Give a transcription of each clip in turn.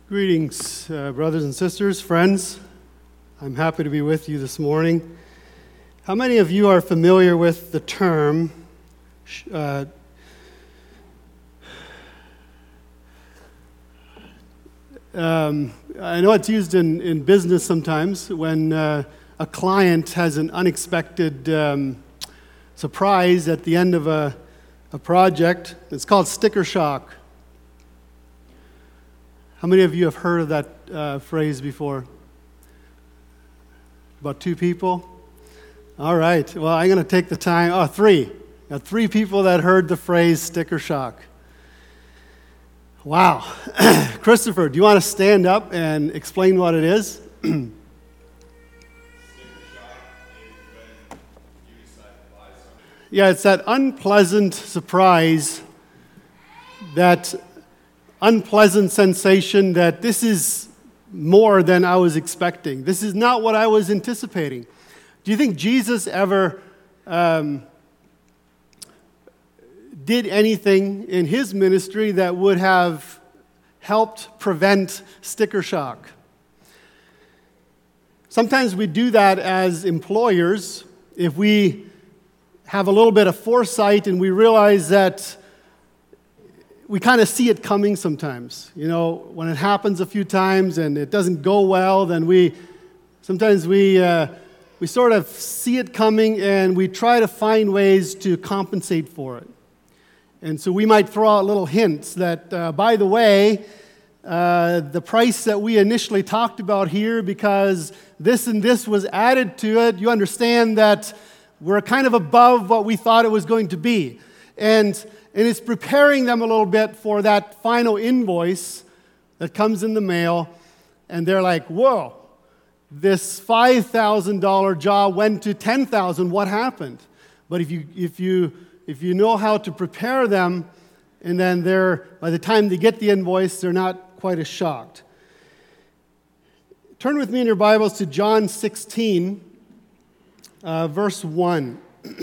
Greetings, brothers and sisters, friends. I'm happy to be with you this morning. How many of you are familiar with the term I know it's used in business sometimes when a client has an unexpected surprise at the end of a project. It's called sticker shock. How many of you have heard of that phrase before? About 2 people? All right. Well, I'm going to take the time. 3. Got 3 people that heard the phrase sticker shock. Wow. Christopher, do you want to stand up and explain what it is? Sticker shock is when you decide to buy something. Yeah, it's that unpleasant surprise, that unpleasant sensation that this is more than I was expecting. This is not what I was anticipating. Do you think Jesus ever did anything in his ministry that would have helped prevent sticker shock? Sometimes we do that as employers if we have a little bit of foresight and we realize that we kind of see it coming sometimes. You know, when it happens a few times and it doesn't go well, then we sort of see it coming and we try to find ways to compensate for it. And so we might throw out little hints that, by the way, the price that we initially talked about here, because this and this was added to it, you understand that we're kind of above what we thought it was going to be. And it's preparing them a little bit for that final invoice that comes in the mail, and they're like, whoa, this $5,000 job went to $10,000, what happened? But if you know how to prepare them, and then by the time they get the invoice, they're not quite as shocked. Turn with me in your Bibles to John 16, verse 1.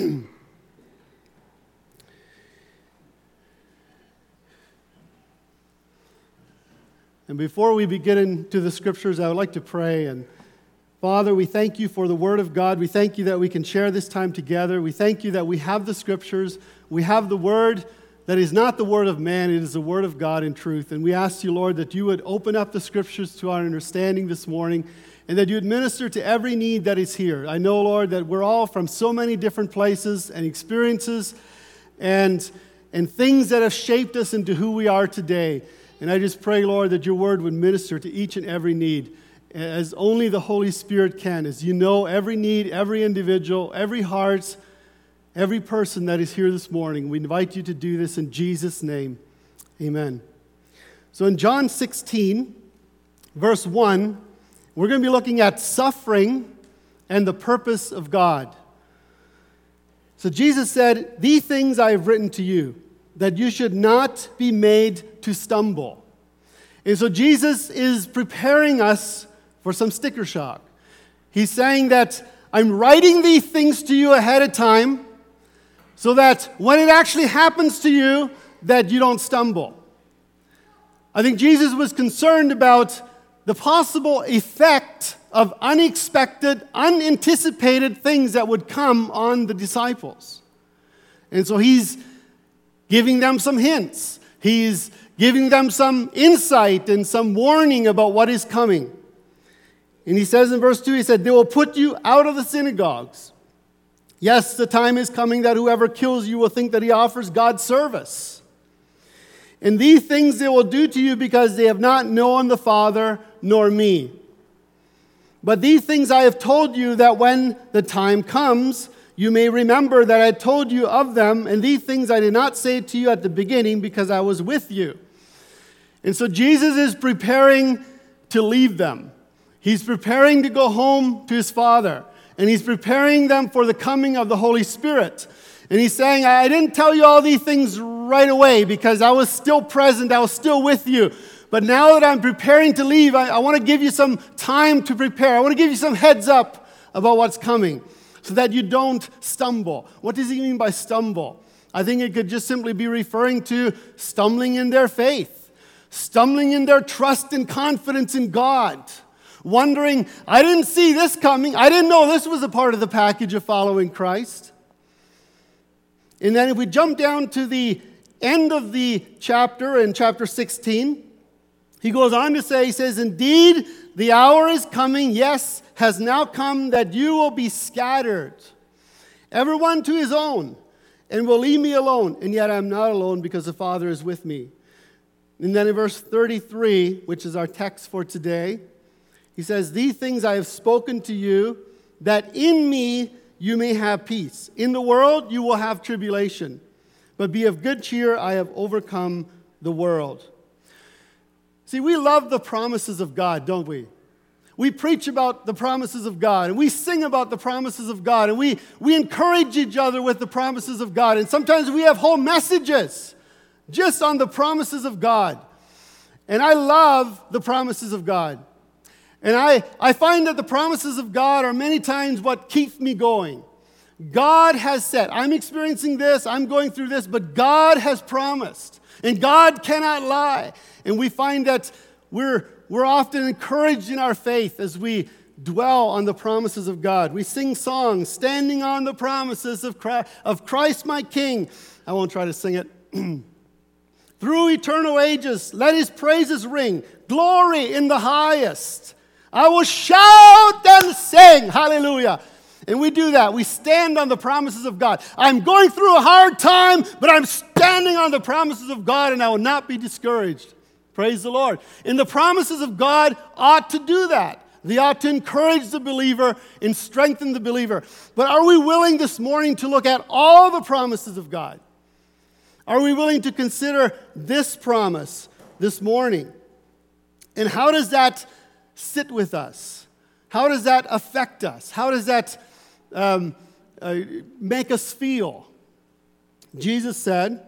And before we get into the scriptures, I would like to pray. And Father, we thank you for the Word of God. We thank you that we can share this time together. We thank you that we have the scriptures. We have the Word that is not the word of man, it is the Word of God in truth. And we ask you, Lord, that you would open up the scriptures to our understanding this morning, and that you would minister to every need that is here. I know, Lord, that we're all from so many different places and experiences and things that have shaped us into who we are today. And I just pray, Lord, that your word would minister to each and every need, as only the Holy Spirit can, as you know every need, every individual, every heart, every person that is here this morning. We invite you to do this in Jesus' name. Amen. So in John 16, verse 1, we're going to be looking at suffering and the purpose of God. So Jesus said, "These things I have written to you, that you should not be made to stumble." And so Jesus is preparing us for some sticker shock. He's saying that I'm writing these things to you ahead of time so that when it actually happens to you, that you don't stumble. I think Jesus was concerned about the possible effect of unexpected, unanticipated things that would come on the disciples. And so he's giving them some hints. He's giving them some insight and some warning about what is coming. And he says in verse 2, he said, "They will put you out of the synagogues. Yes, the time is coming that whoever kills you will think that he offers God service. And these things they will do to you because they have not known the Father nor me. But these things I have told you, that when the time comes, you may remember that I told you of them, and these things I did not say to you at the beginning because I was with you." And so Jesus is preparing to leave them. He's preparing to go home to his Father. And he's preparing them for the coming of the Holy Spirit. And he's saying, I didn't tell you all these things right away because I was still present, I was still with you. But now that I'm preparing to leave, I want to give you some time to prepare. I want to give you some heads up about what's coming so that you don't stumble. What does he mean by stumble? I think it could just simply be referring to stumbling in their faith. stumbling in their trust and confidence in God, wondering, I didn't see this coming. I didn't know this was a part of the package of following Christ. And then if we jump down to the end of the chapter, in chapter 16, he goes on to say, he says, indeed, the hour is coming, yes, has now come, that you will be scattered, everyone to his own, and will leave me alone. And yet I'm not alone, because the Father is with me. And then in verse 33, which is our text for today, he says, these things I have spoken to you, that in me you may have peace. In the world you will have tribulation, but be of good cheer, I have overcome the world. See, we love the promises of God, don't we? We preach about the promises of God, and we sing about the promises of God, and we encourage each other with the promises of God. And sometimes we have whole messages just on the promises of God. And I love the promises of God. And I find that the promises of God are many times what keeps me going. God has said, I'm experiencing this, I'm going through this, but God has promised. And God cannot lie. And we find that we're often encouraged in our faith as we dwell on the promises of God. We sing songs, standing on the promises of Christ my King. I won't try to sing it. Through eternal ages, let his praises ring. Glory in the highest. I will shout and sing. Hallelujah. And we do that. We stand on the promises of God. I'm going through a hard time, but I'm standing on the promises of God, and I will not be discouraged. Praise the Lord. And the promises of God ought to do that. They ought to encourage the believer and strengthen the believer. But are we willing this morning to look at all the promises of God? Are we willing to consider this promise this morning? And how does that sit with us? How does that affect us? How does that make us feel? Jesus said,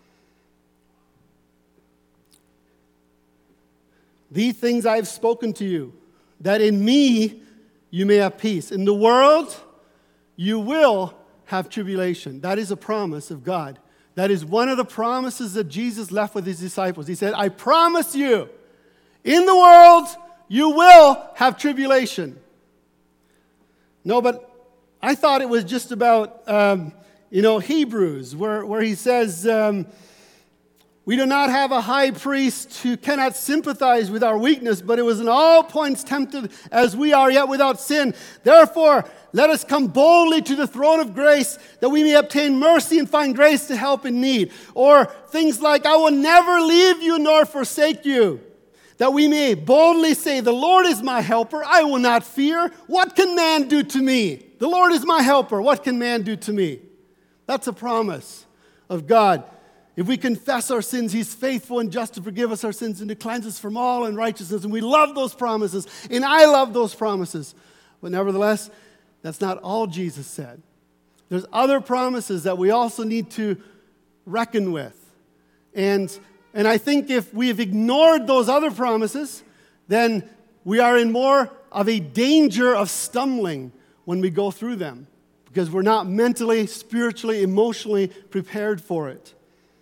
these things I have spoken to you, that in me you may have peace. In the world you will have tribulation. That is a promise of God. That is one of the promises that Jesus left with his disciples. He said, I promise you, in the world you will have tribulation. No, but I thought it was just about, Hebrews, where he says, we do not have a high priest who cannot sympathize with our weakness, but it was in all points tempted as we are, yet without sin. Therefore, let us come boldly to the throne of grace, that we may obtain mercy and find grace to help in need. Or things like, I will never leave you nor forsake you, that we may boldly say, the Lord is my helper, I will not fear. What can man do to me? The Lord is my helper, what can man do to me? That's a promise of God. If we confess our sins, he's faithful and just to forgive us our sins and to cleanse us from all unrighteousness. And we love those promises, and I love those promises. But nevertheless, that's not all Jesus said. There's other promises that we also need to reckon with. And I think if we have ignored those other promises, then we are in more of a danger of stumbling when we go through them, because we're not mentally, spiritually, emotionally prepared for it.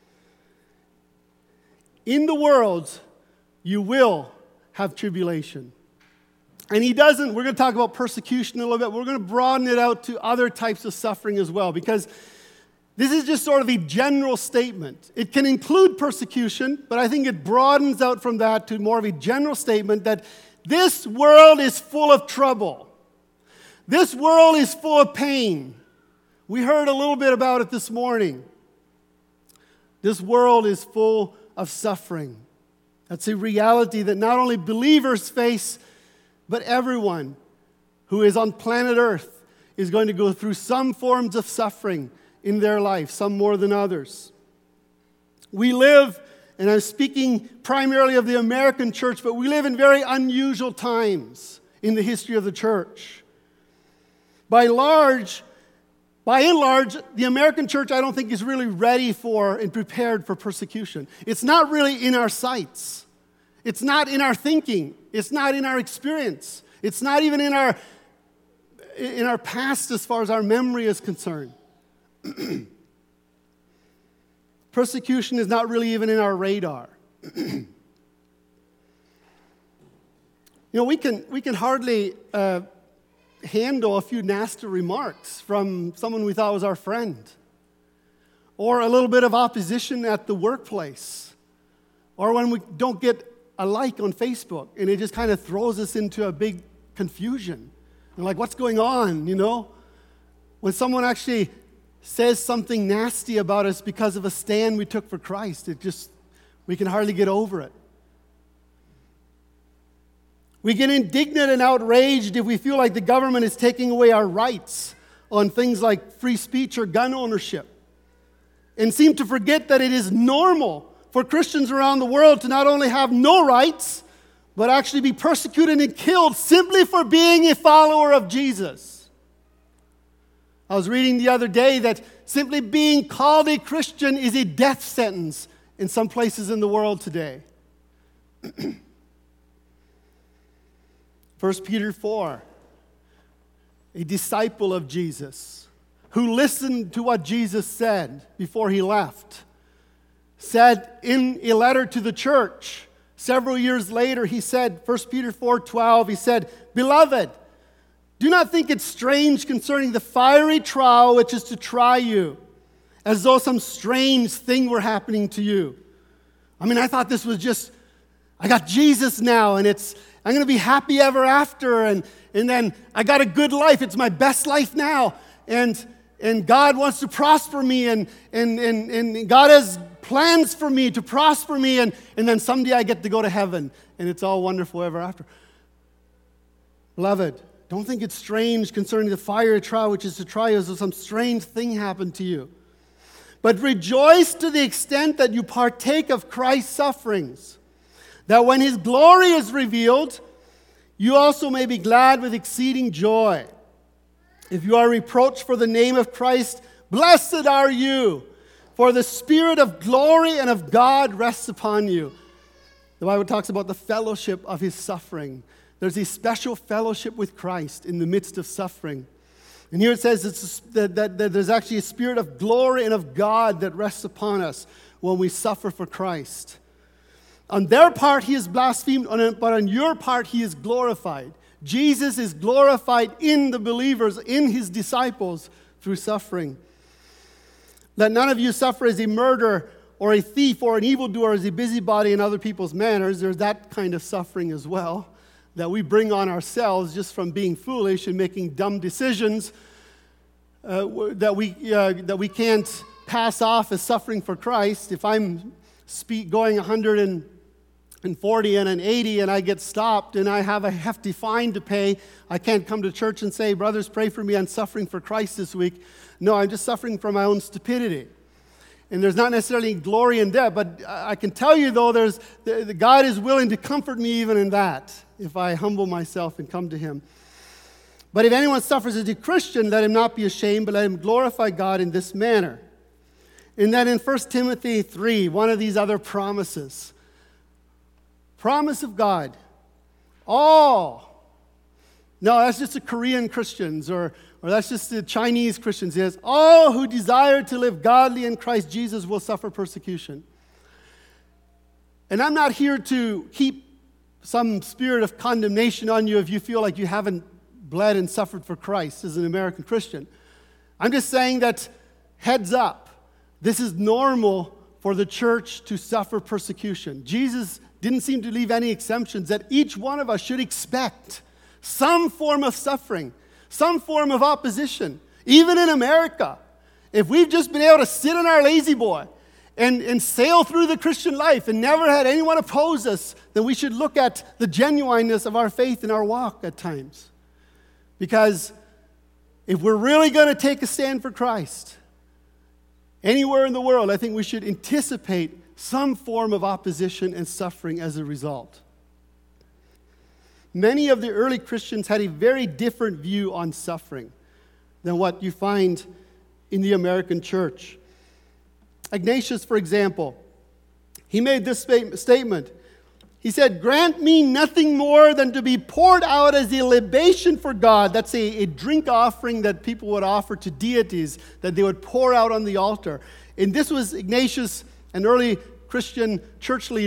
In the world, you will have tribulation. And he doesn't, we're going to talk about persecution a little bit. We're going to broaden it out to other types of suffering as well, because this is just sort of a general statement. It can include persecution, but I think it broadens out from that to more of a general statement that this world is full of trouble. This world is full of pain. We heard a little bit about it this morning. This world is full of suffering. That's a reality that not only believers face, but everyone who is on planet Earth is going to go through some forms of suffering in their life, some more than others. We live, and I'm speaking primarily of the American church, but we live in very unusual times in the history of the church. By and large, the American church, I don't think, is really ready for and prepared for persecution. It's not really in our sights. It's not in our thinking. It's not in our experience. It's not even in our past as far as our memory is concerned. Persecution is not really even in our radar. We can hardly handle a few nasty remarks from someone we thought was our friend, or a little bit of opposition at the workplace, or when we don't get a like on Facebook, and it just kind of throws us into a big confusion. And like, what's going on, When someone actually says something nasty about us because of a stand we took for Christ, we can hardly get over it. We get indignant and outraged if we feel like the government is taking away our rights on things like free speech or gun ownership, and seem to forget that it is normal for Christians around the world to not only have no rights, but actually be persecuted and killed simply for being a follower of Jesus. I was reading the other day that simply being called a Christian is a death sentence in some places in the world today. 1 Peter 4, a disciple of Jesus who listened to what Jesus said before he left, said in a letter to the church several years later, he said, 1 Peter 4:12, he said, "Beloved, do not think it strange concerning the fiery trial which is to try you, as though some strange thing were happening to you." I thought this was just, I got Jesus now, and I'm going to be happy ever after, and then I got a good life. It's my best life now, and God wants to prosper me, and God has plans for me to prosper me, and then someday I get to go to heaven, and it's all wonderful ever after. Beloved, don't think it's strange concerning the fiery trial which is to try you as though some strange thing happened to you. But rejoice to the extent that you partake of Christ's sufferings, that when his glory is revealed, you also may be glad with exceeding joy. If you are reproached for the name of Christ, blessed are you, for the Spirit of glory and of God rests upon you. The Bible talks about the fellowship of his suffering. There's a special fellowship with Christ in the midst of suffering. And here it says that there's actually a spirit of glory and of God that rests upon us when we suffer for Christ. On their part, he is blasphemed, but on your part, he is glorified. Jesus is glorified in the believers, in his disciples, through suffering. Let none of you suffer as a murderer or a thief or an evildoer, as a busybody in other people's manners. There's that kind of suffering as well that we bring on ourselves just from being foolish and making dumb decisions that we can't pass off as suffering for Christ. If I'm going 140 and an 80 and I get stopped and I have a hefty fine to pay, I can't come to church and say, "Brothers, pray for me, I'm suffering for Christ this week." No, I'm just suffering from my own stupidity. And there's not necessarily glory in that, but I can tell you, though, God is willing to comfort me even in that, if I humble myself and come to him. But if anyone suffers as a Christian, let him not be ashamed, but let him glorify God in this manner. And then in 1 Timothy 3, one of these other promises. Promise of God. No, that's just the Korean Christians, or that's just the Chinese Christians. It says, all who desire to live godly in Christ Jesus will suffer persecution. And I'm not here to keep some spirit of condemnation on you if you feel like you haven't bled and suffered for Christ as an American Christian. I'm just saying that, heads up, this is normal for the church to suffer persecution. Jesus didn't seem to leave any exemptions, that each one of us should expect some form of suffering, some form of opposition. Even in America, if we've just been able to sit in our lazy boy and sail through the Christian life and never had anyone oppose us, then we should look at the genuineness of our faith and our walk at times. Because if we're really going to take a stand for Christ, anywhere in the world, I think we should anticipate some form of opposition and suffering as a result. Many of the early Christians had a very different view on suffering than what you find in the American church. Ignatius, for example, he made this statement. He said, "Grant me nothing more than to be poured out as a libation for God." That's a drink offering that people would offer to deities that they would pour out on the altar. And this was Ignatius, an early Christian church leader.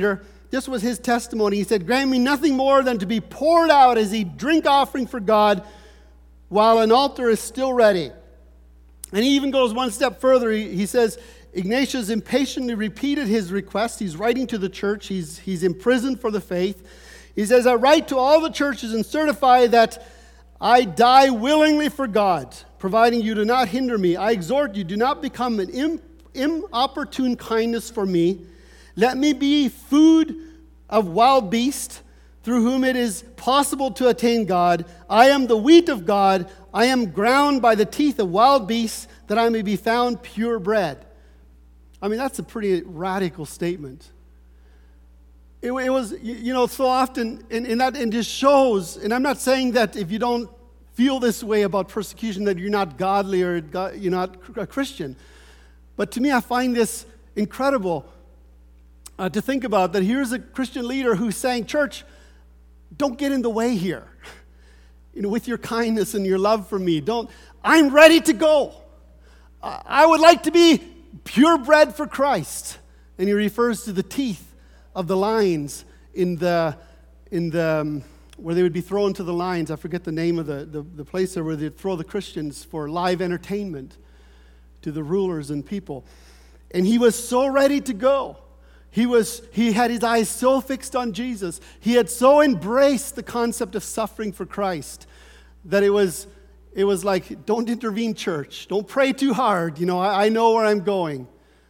this was his testimony. He said, "Grant me nothing more than to be poured out as a drink offering for God while an altar is still ready." And he even goes one step further. He says, Ignatius impatiently repeated his request. He's writing to the church. He's imprisoned for the faith. He says, "I write to all the churches and certify that I die willingly for God, providing you do not hinder me. I exhort you, do not become an inopportune kindness for me. Let me be food of wild beasts, through whom it is possible to attain God. I am the wheat of God. I am ground by the teeth of wild beasts, that I may be found pure bread." I mean, that's a pretty radical statement. It was, so often, and just shows, and I'm not saying that if you don't feel this way about persecution that you're not godly or you're not a Christian. But to me, I find this incredible to think about, that here's a Christian leader who's saying, "Church, don't get in the way here. With your kindness and your love for me, I'm ready to go. I would like to be purebred for Christ." And he refers to the teeth of the lions in the where they would be thrown to the lions. I forget the name of the place there where they'd throw the Christians for live entertainment to the rulers and people. And he was so ready to go. He had his eyes so fixed on Jesus. He had so embraced the concept of suffering for Christ that it was like, don't intervene, church. Don't pray too hard. I know where I'm going.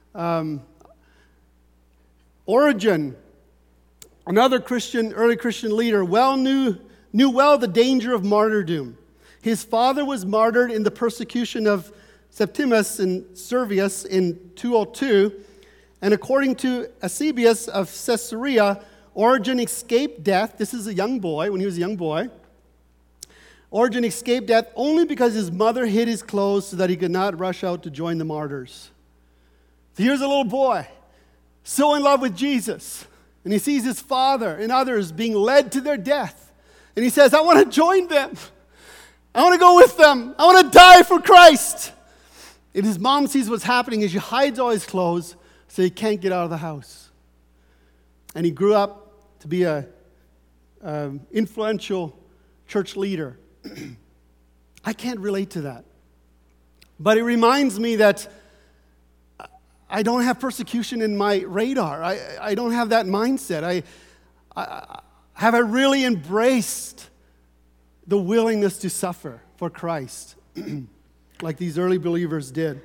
Origen, another early Christian leader, knew well the danger of martyrdom. His father was martyred in the persecution of Septimus and Servius in 202. And according to Eusebius of Caesarea, Origen escaped death. This is a young boy, when he was a young boy. Origen escaped death only because his mother hid his clothes so that he could not rush out to join the martyrs. So here's a little boy, so in love with Jesus, and he sees his father and others being led to their death. And he says, "I want to join them. I want to go with them. I want to die for Christ." And his mom sees what's happening as she hides all his clothes so he can't get out of the house. And he grew up to be a influential church leader. I can't relate to that. But it reminds me that I don't have persecution in my radar. I don't have that mindset. Have I really embraced the willingness to suffer for Christ like these early believers did?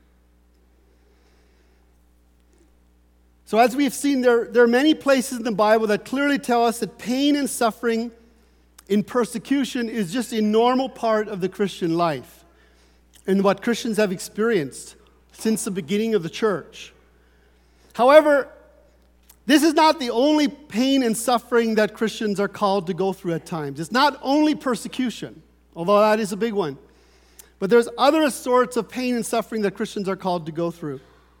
So as we've seen, there are many places in the Bible that clearly tell us that pain and suffering in persecution is just a normal part of the Christian life and what Christians have experienced since the beginning of the church. However, this is not the only pain and suffering that Christians are called to go through at times. It's not only persecution, although that is a big one. But there's other sorts of pain and suffering that Christians are called to go through.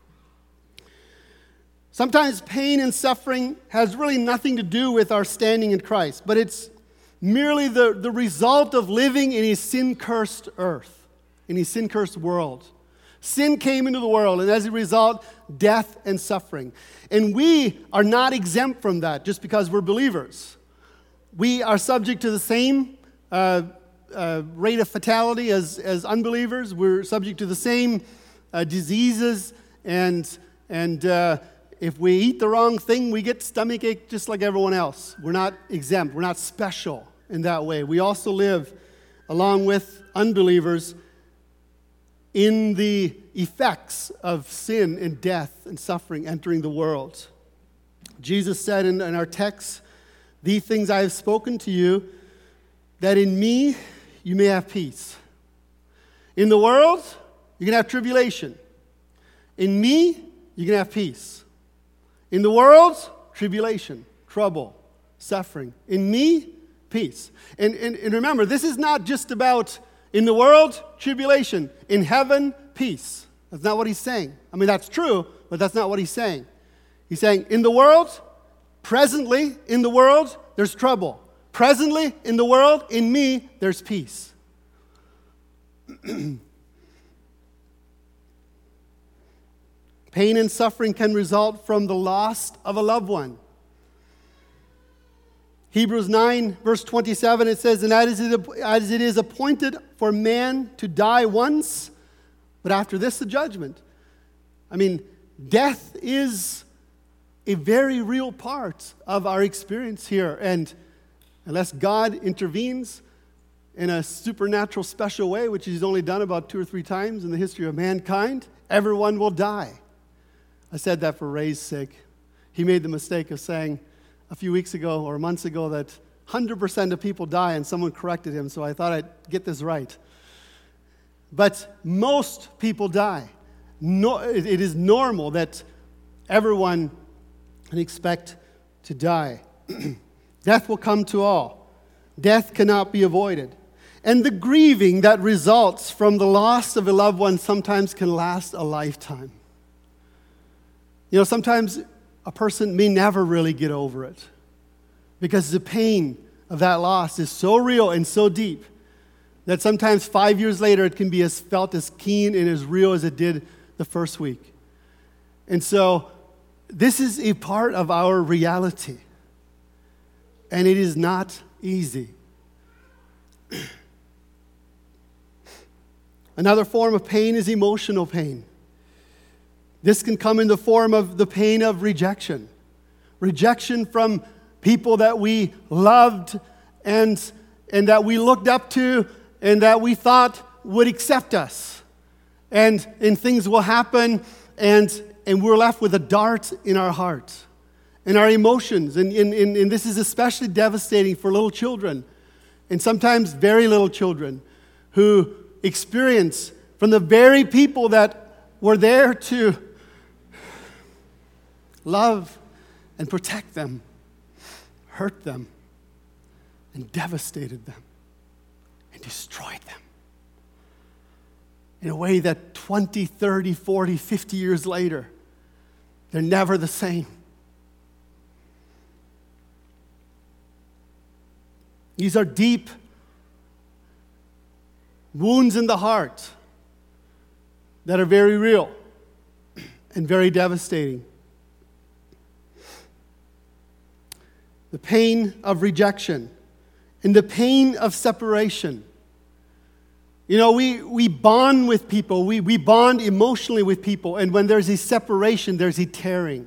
Sometimes pain and suffering has really nothing to do with our standing in Christ, but it's merely the result of living in a sin-cursed earth, in a sin-cursed world. Sin came into the world, and as a result, death and suffering. And we are not exempt from that just because we're believers. We are subject to the same rate of fatality as unbelievers. We're subject to the same diseases, and if we eat the wrong thing, we get stomachache just like everyone else. We're not exempt. We're not special in that way. We also live, along with unbelievers, in the effects of sin and death and suffering entering the world. Jesus said in our text, "These things I have spoken to you, that in me you may have peace. In the world, you're going to have tribulation. In me, you're going to have peace. In the world, tribulation, trouble, suffering. In me, peace." And remember, this is not just about in the world, tribulation. In heaven, peace. That's not what he's saying. I mean, that's true, but that's not what he's saying. He's saying, in the world, presently, in the world, there's trouble. Presently, in the world, in me, there's peace. Pain and suffering can result from the loss of a loved one. Hebrews 9, verse 27, it says, "And as it is appointed for man to die once, but after this the judgment." I mean, death is a very real part of our experience here. And unless God intervenes in a supernatural, special way, which He's only done about 2 or 3 times in the history of mankind, everyone will die. I said that for Ray's sake. He made the mistake of saying a few weeks ago or months ago that 100% of people die, and someone corrected him, so I thought I'd get this right. But most people die. No, it is normal that everyone can expect to die. Death will come to all. Death cannot be avoided. And the grieving that results from the loss of a loved one sometimes can last a lifetime. You know, sometimes a person may never really get over it because the pain of that loss is so real and so deep that sometimes 5 years later it can be felt as keen and as real as it did the first week. And so this is a part of our reality. And it is not easy. Another form of pain is emotional pain. This can come in the form of the pain of rejection. Rejection from people that we loved and that we looked up to and that we thought would accept us. And things will happen and we're left with a dart in our heart and our emotions. And this is especially devastating for little children and sometimes very little children who experience from the very people that were there to love and protect them, hurt them, and devastated them, and destroyed them in a way that 20, 30, 40, 50 years later, they're never the same. These are deep wounds in the heart that are very real and very devastating. The pain of rejection and the pain of separation. You know, we bond with people. We bond emotionally with people. And when there's a separation, there's a tearing.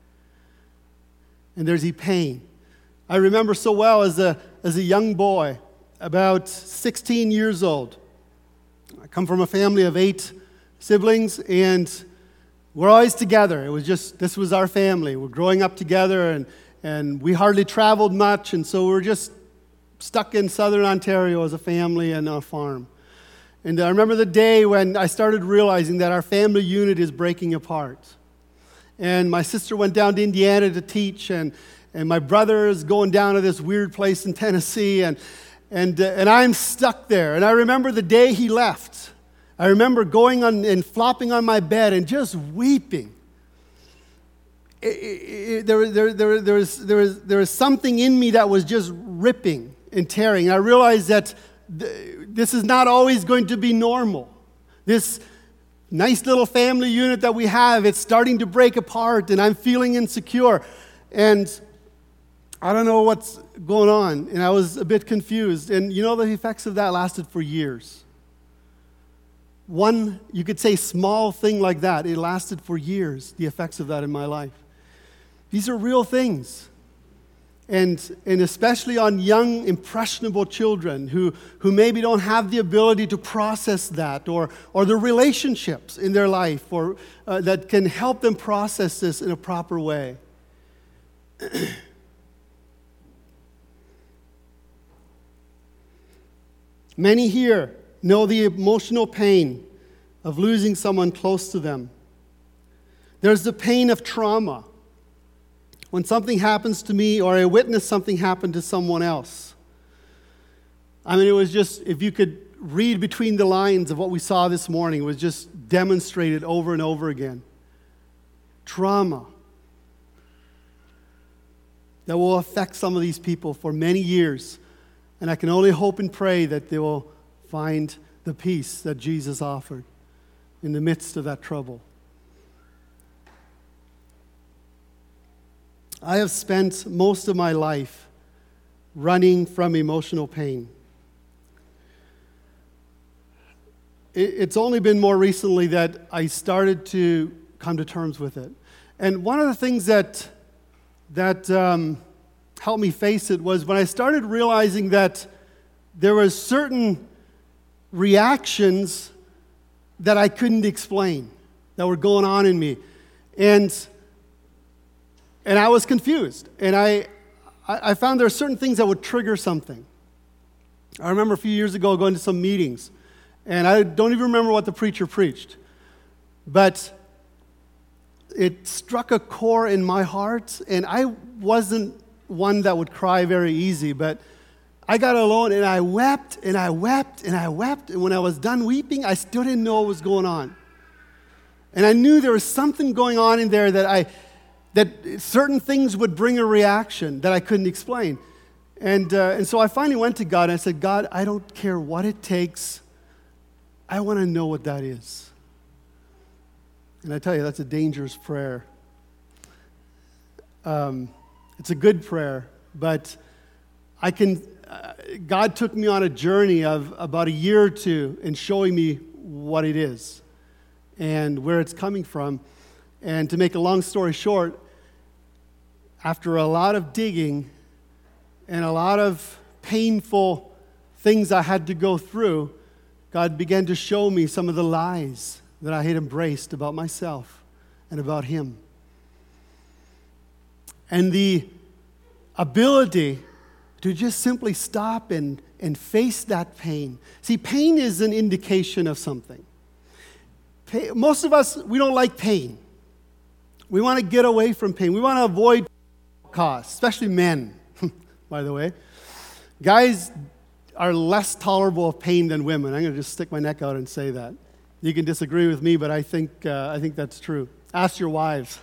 And there's a pain. I remember so well as a young boy, about 16 years old. I come from a family of 8 siblings, and we're always together. It was just, this was our family. We're growing up together, and we hardly traveled much, and so we're just stuck in southern Ontario as a family and on a farm. And I remember the day when I started realizing that our family unit is breaking apart. And my sister went down to Indiana to teach, and my brother is going down to this weird place in Tennessee, and I'm stuck there. And I remember the day he left. I remember going on and flopping on my bed and just weeping. There was something in me that was just ripping and tearing. I realized that this is not always going to be normal. This nice little family unit that we have, it's starting to break apart, and I'm feeling insecure. And I don't know what's going on, and I was a bit confused. And you know, the effects of that lasted for years. One, you could say, small thing like that, it lasted for years, the effects of that in my life. These are real things. And especially on young, impressionable children who maybe don't have the ability to process that, or the relationships in their life or that can help them process this in a proper way. Many here know the emotional pain of losing someone close to them. There's the pain of trauma. When something happens to me or I witness something happen to someone else. I mean, it was just, if you could read between the lines of what we saw this morning, it was just demonstrated over and over again. Trauma that will affect some of these people for many years. And I can only hope and pray that they will find the peace that Jesus offered in the midst of that trouble. I have spent most of my life running from emotional pain. It's only been more recently that I started to come to terms with it. And one of the things that helped me face it was when I started realizing that there were certain reactions that I couldn't explain that were going on in me. And I was confused. And I found there are certain things that would trigger something. I remember a few years ago going to some meetings, and I don't even remember what the preacher preached. But it struck a core in my heart, and I wasn't one that would cry very easy, but I got alone and I wept and I wept and I wept, and when I was done weeping, I still didn't know what was going on. And I knew there was something going on in there that certain things would bring a reaction that I couldn't explain. And so I finally went to God and I said, God, I don't care what it takes. I want to know what that is. And I tell you, that's a dangerous prayer. It's a good prayer, but God took me on a journey of about a year or two in showing me what it is and where it's coming from. And to make a long story short, after a lot of digging and a lot of painful things I had to go through, God began to show me some of the lies that I had embraced about myself and about Him. And the ability to just simply stop and face that pain. See, pain is an indication of something. Most of us, we don't like pain. We want to get away from pain. We want to avoid costs, especially men, by the way. Guys are less tolerable of pain than women. I'm going to just stick my neck out and say that. You can disagree with me, but I think that's true. Ask your wives.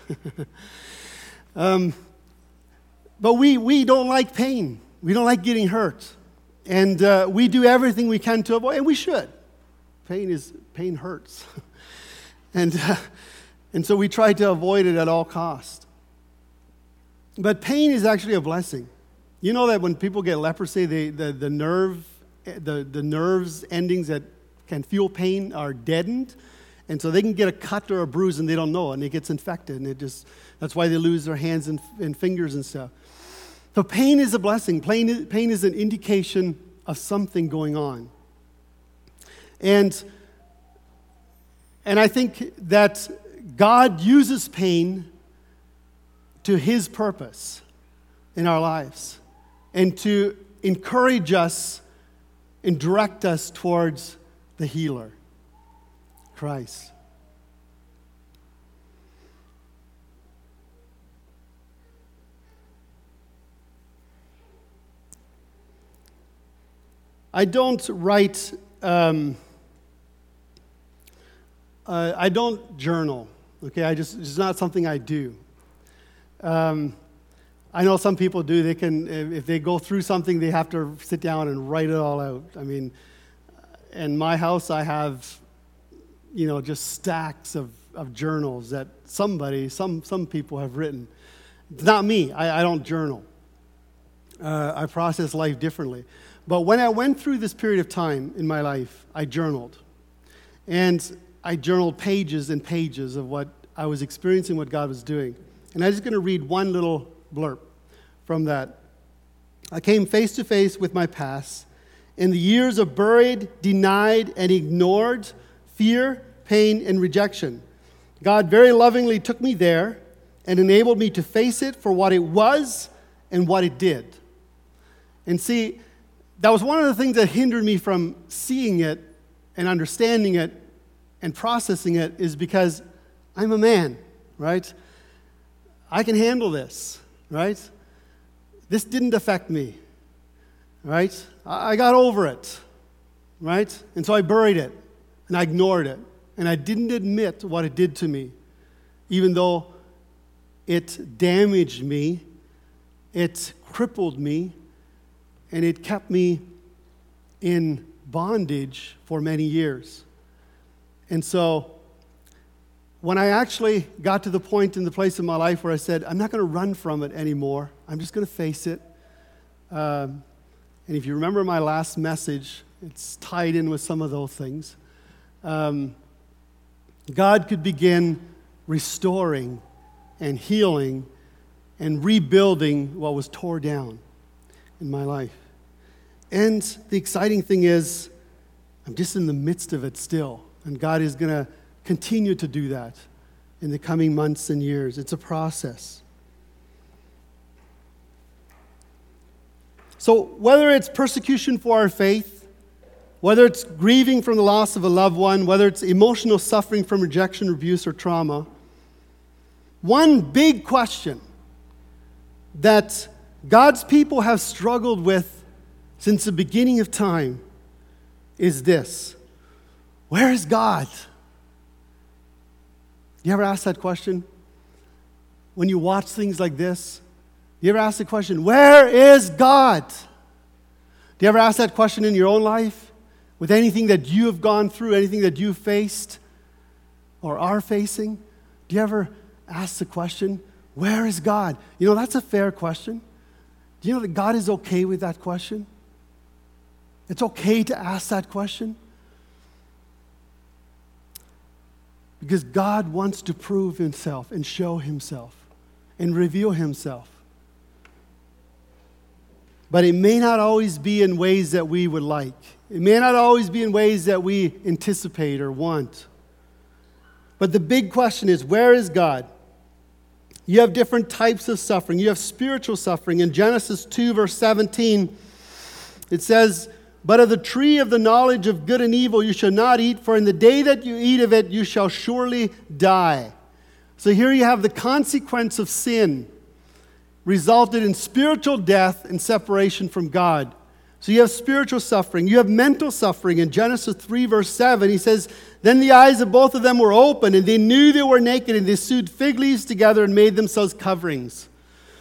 But we don't like pain. We don't like getting hurt. And we do everything we can to avoid, and we should. Pain hurts. And so we try to avoid it at all costs. But pain is actually a blessing. You know that when people get leprosy, the nerves endings that can feel pain are deadened, and so they can get a cut or a bruise and they don't know it, and it gets infected, and that's why they lose their hands and fingers and stuff. So pain is a blessing. Pain is an indication of something going on. And I think that God uses pain to His purpose in our lives and to encourage us and direct us towards the healer, Christ. I don't write, I don't journal, okay? It's not something I do. I know some people do. They can, if they go through something, they have to sit down and write it all out. I mean, in my house, I have, just stacks of journals that some people have written. It's not me. I don't journal. I process life differently. But when I went through this period of time in my life, I journaled. And I journaled pages and pages of what I was experiencing, what God was doing. And I'm just going to read one little blurb from that. I came face to face with my past in the years of buried, denied, and ignored fear, pain, and rejection. God very lovingly took me there and enabled me to face it for what it was and what it did. And see, that was one of the things that hindered me from seeing it and understanding it and processing it, is because I'm a man, right? I can handle this, right? This didn't affect me, right? I got over it, right? And so I buried it, and I ignored it, and I didn't admit what it did to me, even though it damaged me, it crippled me, and it kept me in bondage for many years. And so when I actually got to the point in the place in my life where I said, I'm not going to run from it anymore. I'm just going to face it. And if you remember my last message, it's tied in with some of those things. God could begin restoring and healing and rebuilding what was torn down in my life. And the exciting thing is, I'm just in the midst of it still. And God is going to continue to do that in the coming months and years. It's a process. So whether it's persecution for our faith, whether it's grieving from the loss of a loved one, whether it's emotional suffering from rejection, abuse, or trauma, one big question that God's people have struggled with since the beginning of time is this: where is God? You ever ask that question? When you watch things like this, you ever ask the question, where is God? Do you ever ask that question in your own life? With anything that you have gone through, anything that you've faced or are facing? Do you ever ask the question, where is God? You know, that's a fair question. Do you know that God is okay with that question? It's okay to ask that question. Because God wants to prove himself and show himself and reveal himself. But it may not always be in ways that we would like. It may not always be in ways that we anticipate or want. But the big question is, where is God? You have different types of suffering. You have spiritual suffering. In Genesis 2, verse 17, it says, "But of the tree of the knowledge of good and evil you shall not eat, for in the day that you eat of it you shall surely die." So here you have the consequence of sin resulted in spiritual death and separation from God. So you have spiritual suffering. You have mental suffering. In Genesis 3, verse 7, he says, "Then the eyes of both of them were opened, and they knew they were naked, and they sewed fig leaves together and made themselves coverings."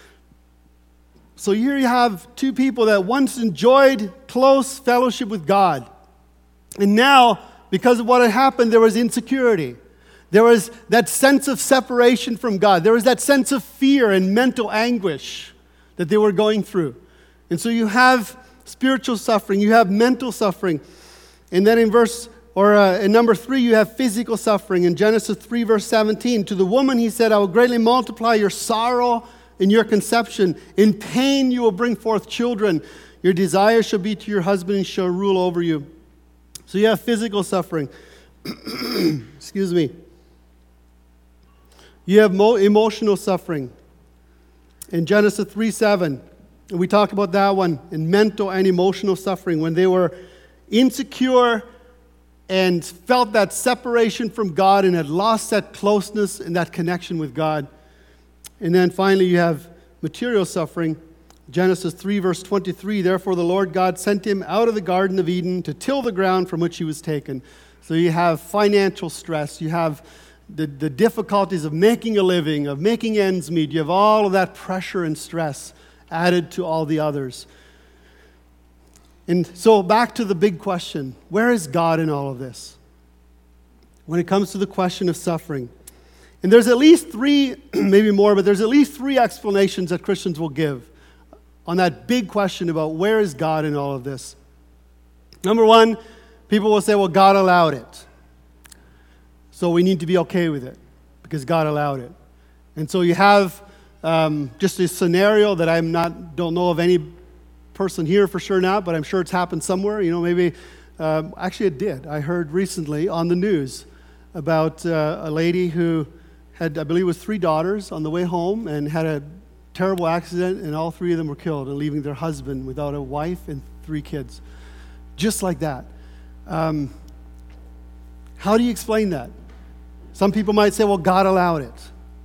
So here you have two people that once enjoyed close fellowship with God. And now, because of what had happened, there was insecurity. There was that sense of separation from God. There was that sense of fear and mental anguish that they were going through. And so you have spiritual suffering, you have mental suffering. And then in number 3, you have physical suffering. In Genesis 3, verse 17, "To the woman he said, I will greatly multiply your sorrow in your conception. In pain you will bring forth children. Your desire shall be to your husband, and he shall rule over you." So you have physical suffering. Excuse me. You have emotional suffering. In Genesis 3:7, and we talked about that one, in mental and emotional suffering, when they were insecure and felt that separation from God and had lost that closeness and that connection with God. And then finally you have material suffering. Genesis 3, verse 23, "Therefore the Lord God sent him out of the Garden of Eden to till the ground from which he was taken." So you have financial stress, you have the difficulties of making a living, of making ends meet. You have all of that pressure and stress added to all the others. And so back to the big question, where is God in all of this? When it comes to the question of suffering. And there's at least 3, maybe more, but there's at least 3 explanations that Christians will give on that big question about where is God in all of this. Number 1, people will say, well, God allowed it. So we need to be okay with it because God allowed it. And so you have just a scenario that don't know of any person here for sure now, but I'm sure it's happened somewhere. You know, maybe, actually it did. I heard recently on the news about a lady who had, I believe it was 3 daughters on the way home and had a terrible accident, and all 3 of them were killed, and leaving their husband without a wife and 3 kids. Just like that. How do you explain that? Some people might say, well, God allowed it.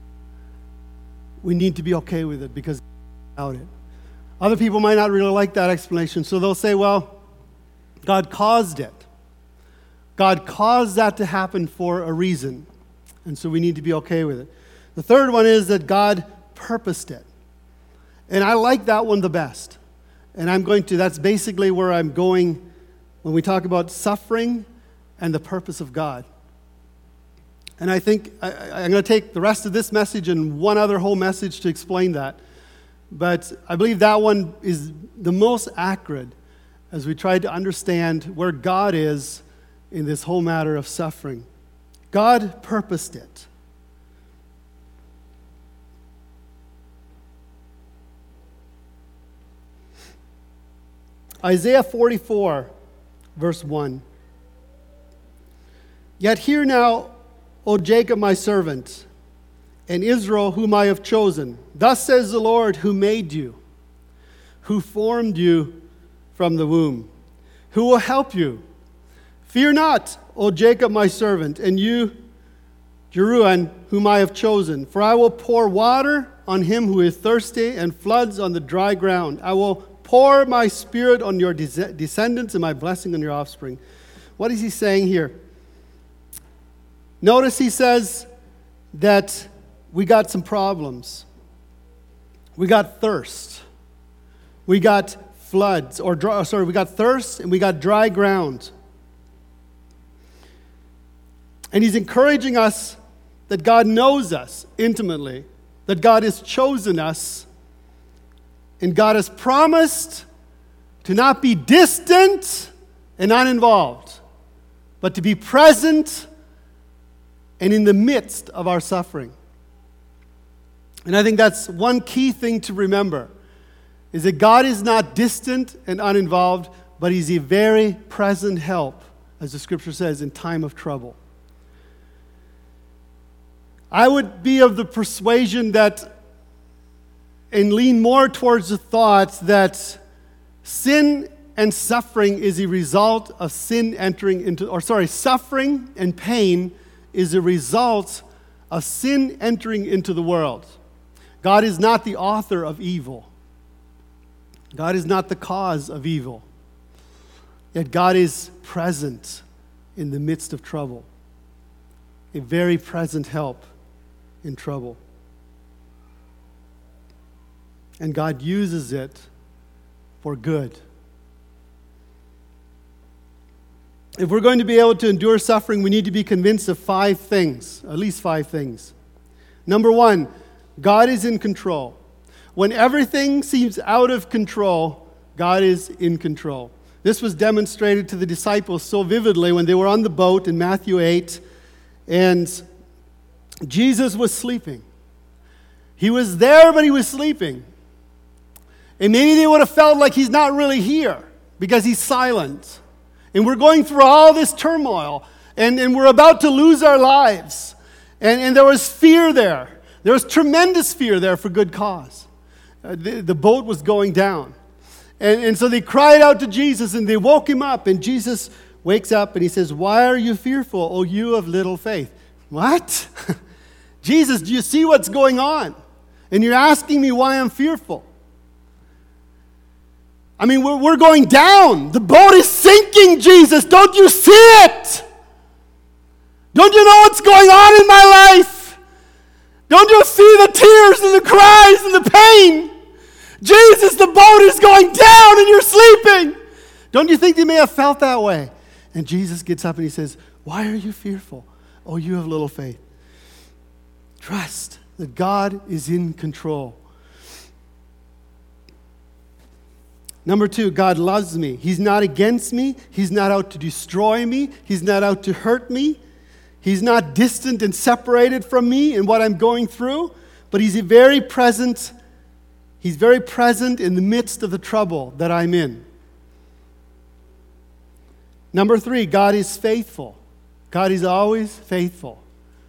We need to be okay with it because God allowed it. Other people might not really like that explanation, so they'll say, well, God caused it. God caused that to happen for a reason, and so we need to be okay with it. The third one is that God purposed it. And I like that one the best. And that's basically where I'm going when we talk about suffering and the purpose of God. And I think I'm going to take the rest of this message and one other whole message to explain that. But I believe that one is the most accurate as we try to understand where God is in this whole matter of suffering. God purposed it. Isaiah 44, verse 1. Yet hear now, O Jacob my servant, and Israel whom I have chosen. Thus says the Lord who made you, who formed you from the womb, who will help you. Fear not, O Jacob my servant, and you, Jerusalem, whom I have chosen. For I will pour water on him who is thirsty, and floods on the dry ground. I will pour my spirit on your descendants and my blessing on your offspring. What is he saying here? Notice he says that we got some problems. We got thirst. We got floods, we got thirst and we got dry ground. And he's encouraging us that God knows us intimately, that God has chosen us, and God has promised to not be distant and uninvolved, but to be present and in the midst of our suffering. And I think that's one key thing to remember, is that God is not distant and uninvolved, but He's a very present help, as the Scripture says, in time of trouble. I would be of the persuasion that and lean more towards the thought that sin and suffering is a result of suffering and pain is a result of sin entering into the world. God is not the author of evil. God is not the cause of evil. Yet God is present in the midst of trouble. A very present help in trouble. And God uses it for good. If we're going to be able to endure suffering, we need to be convinced of 5 things, at least 5 things. Number 1, God is in control. When everything seems out of control, God is in control. This was demonstrated to the disciples so vividly when they were on the boat in Matthew 8, and Jesus was sleeping. He was there, but he was sleeping. And maybe they would have felt like he's not really here because he's silent. And we're going through all this turmoil, and we're about to lose our lives. And there was fear there. There was tremendous fear there for good cause. The boat was going down. And so they cried out to Jesus, and they woke him up. And Jesus wakes up, and he says, "Why are you fearful, O you of little faith?" What? Jesus, do you see what's going on? And you're asking me why I'm fearful. I mean, we're going down. The boat is sinking, Jesus. Don't you see it? Don't you know what's going on in my life? Don't you see the tears and the cries and the pain? Jesus, the boat is going down and you're sleeping. Don't you think they may have felt that way? And Jesus gets up and he says, "Why are you fearful? Oh, you have little faith." Trust that God is in control. Number 2, God loves me. He's not against me. He's not out to destroy me. He's not out to hurt me. He's not distant and separated from me in what I'm going through, but He's very present in the midst of the trouble that I'm in. Number 3, God is faithful. God is always faithful.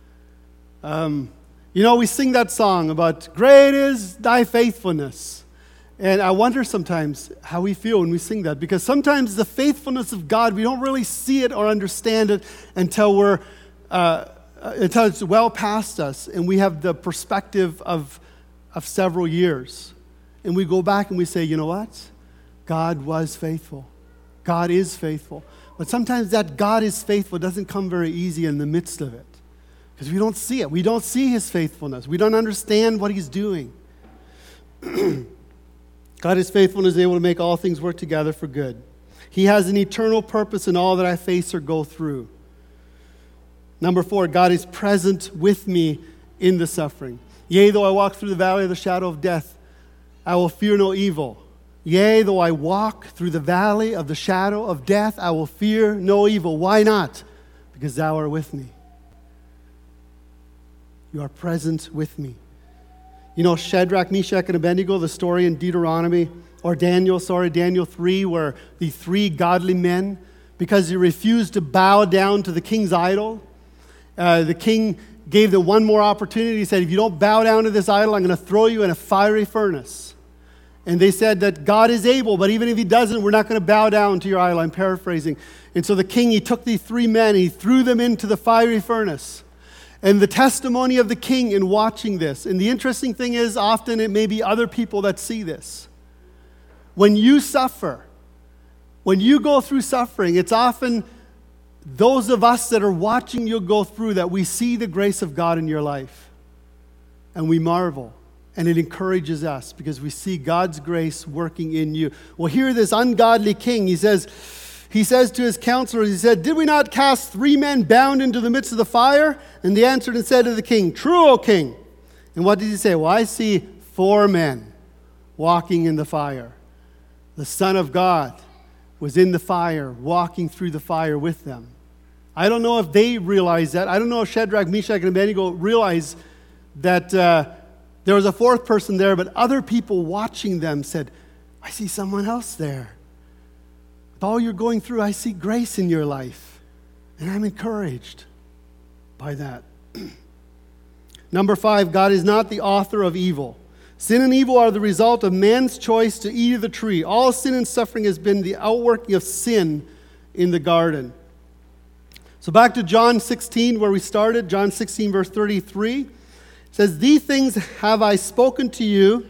We sing that song about "Great is thy faithfulness." And I wonder sometimes how we feel when we sing that, because sometimes the faithfulness of God, we don't really see it or understand it until it's well past us and we have the perspective of several years. And we go back and we say, you know what? God was faithful. God is faithful. But sometimes that God is faithful doesn't come very easy in the midst of it, because we don't see it. We don't see His faithfulness. We don't understand what He's doing. God is faithful and is able to make all things work together for good. He has an eternal purpose in all that I face or go through. Number 4, God is present with me in the suffering. Yea, though I walk through the valley of the shadow of death, I will fear no evil. Yea, though I walk through the valley of the shadow of death, I will fear no evil. Why not? Because thou art with me. You are present with me. You know Shadrach, Meshach, and Abednego, the story in Daniel 3, where the three godly men, because they refused to bow down to the king's idol, the king gave them one more opportunity. He said, if you don't bow down to this idol, I'm going to throw you in a fiery furnace. And they said that God is able, but even if he doesn't, we're not going to bow down to your idol. I'm paraphrasing. And so the king, he took these three men and he threw them into the fiery furnace. And the testimony of the king in watching this, and the interesting thing is, often it may be other people that see this. When you suffer, when you go through suffering, it's often those of us that are watching you go through that we see the grace of God in your life. And we marvel. And it encourages us because we see God's grace working in you. Well, here this ungodly king, he says to his counselors, he said, did we not cast 3 men bound into the midst of the fire? And they answered and said to the king, true, O king. And what did he say? Well, I see 4 men walking in the fire. The Son of God was in the fire, walking through the fire with them. I don't know if they realized that. I don't know if Shadrach, Meshach, and Abednego realized that there was a 4th person there, but other people watching them said, I see someone else there. With all you're going through, I see grace in your life. And I'm encouraged by that. Number 5, God is not the author of evil. Sin and evil are the result of man's choice to eat of the tree. All sin and suffering has been the outworking of sin in the garden. So back to John 16, where we started, John 16, verse 33. It says, these things have I spoken to you,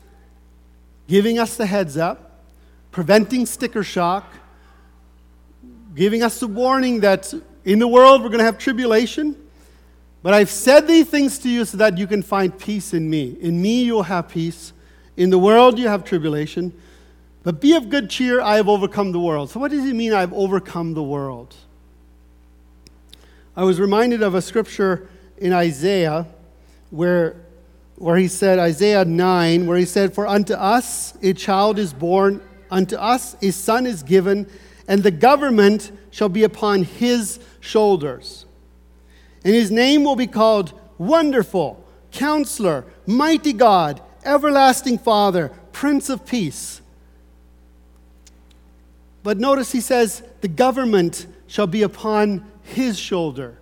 giving us the heads up, preventing sticker shock, giving us the warning that in the world we're going to have tribulation. But I've said these things to you so that you can find peace in me. In me you'll have peace. In the world you have tribulation. But be of good cheer, I have overcome the world. So what does it mean I've overcome the world? I was reminded of a scripture in Isaiah where he said, Isaiah 9, where he said, for unto us a child is born, unto us a son is given, and the government shall be upon his shoulders. And his name will be called Wonderful, Counselor, Mighty God, Everlasting Father, Prince of Peace. But notice he says, the government shall be upon his shoulder.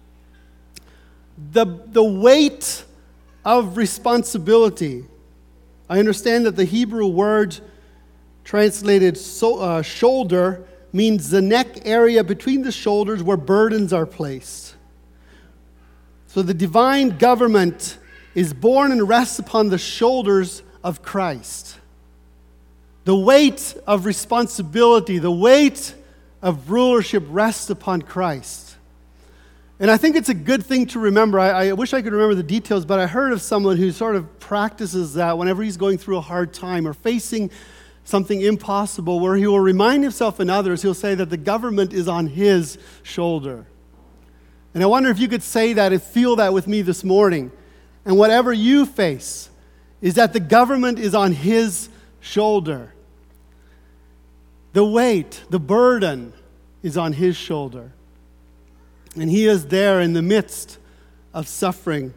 The weight of responsibility. I understand that the Hebrew word translated shoulder means the neck area between the shoulders where burdens are placed. So the divine government is born and rests upon the shoulders of Christ. The weight of responsibility, the weight of rulership rests upon Christ. And I think it's a good thing to remember. I wish I could remember the details, but I heard of someone who sort of practices that whenever he's going through a hard time or facing something impossible, where he will remind himself and others, he'll say that the government is on his shoulder. And I wonder if you could say that and feel that with me this morning. And whatever you face is that the government is on his shoulder. The weight, the burden is on his shoulder. And he is there in the midst of suffering.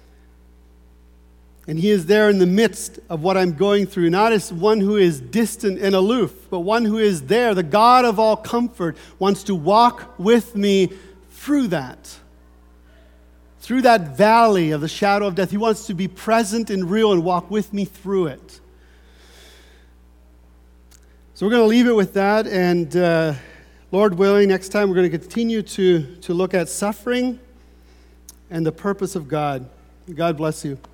And he is there in the midst of what I'm going through, not as one who is distant and aloof, but one who is there. The God of all comfort wants to walk with me through that valley of the shadow of death. He wants to be present and real and walk with me through it. So we're going to leave it with that, and Lord willing, next time we're going to continue to look at suffering and the purpose of God. God bless you.